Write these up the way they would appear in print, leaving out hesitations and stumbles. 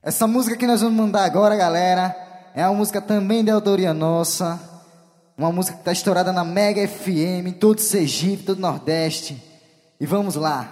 Essa música que nós vamos mandar agora, galera, é uma música também de autoria nossa. Uma música que está estourada na Mega FM, em todo Sergipe, todo Nordeste. E vamos lá.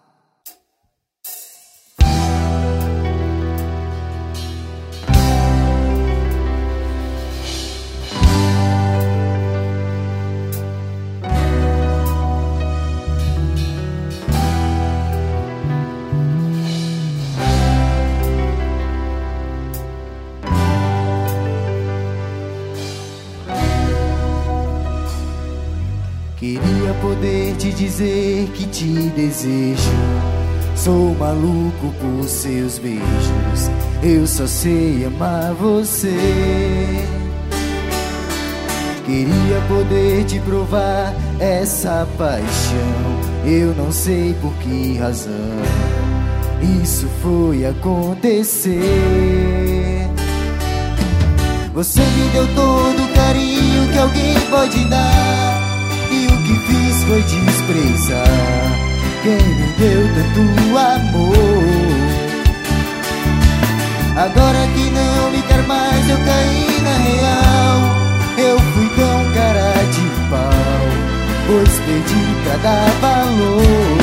Queria poder te dizer que te desejo. Sou maluco por seus beijos. Eu só sei amar você. Queria poder te provar essa paixão. Eu não sei por que razão isso foi acontecer. Você me deu todo o carinho que alguém pode dar, e o que fiz foi desprezar quem me deu tanto amor. Agora que não me quer mais, eu caí na real. Eu fui tão cara de pau, pois perdi pra dar valor.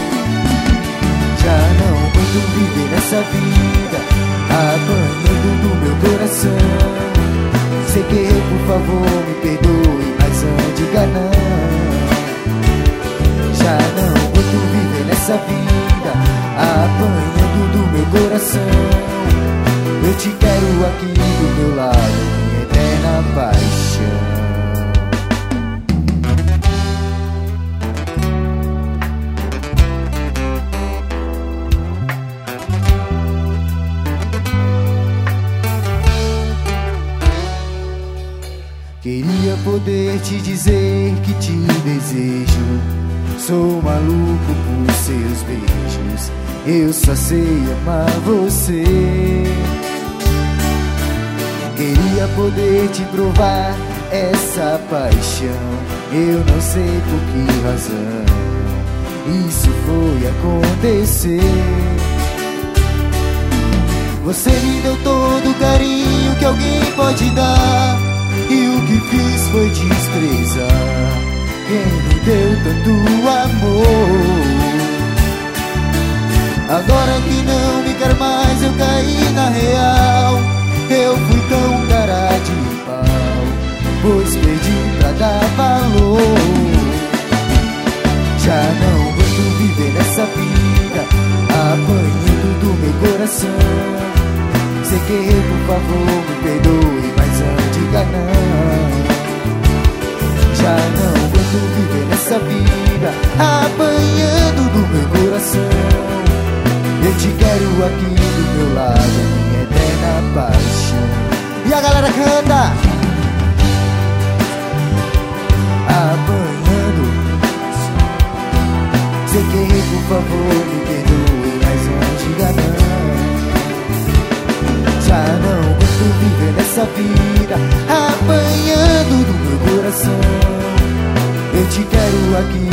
Já não aguento viver nessa vida apanhando do meu coração. Sei que eu, por favor, me perdoe, mas diga não. Já não aguento viver nessa vida apanhando do meu coração. Eu te quero aqui do meu lado, minha eterna paixão. Queria poder te dizer que te desejo. Sou maluco por seus beijos. Eu só sei amar você. Queria poder te provar essa paixão. Eu não sei por que razão isso foi acontecer. Você me deu todo o carinho que alguém pode dar, e o que fiz foi desprezar quem me deu tanto amor. Agora que não me quer mais, eu caí na real. Eu fui tão cara de pau, pois perdi pra dar valor. Já não aguento viver nessa vida apanhando do meu coração. Sei que, por favor, me perdoe, mas diga não. Já não aguento viver nessa vida apanhando do meu coração. Eu te quero aqui do meu lado, minha eterna paixão. E a galera canta! Apanhando. Sei que, por favor, me perdoe, mas diga não. Já não aguento viver nessa vida apanhando do meu coração. Eu te quero aqui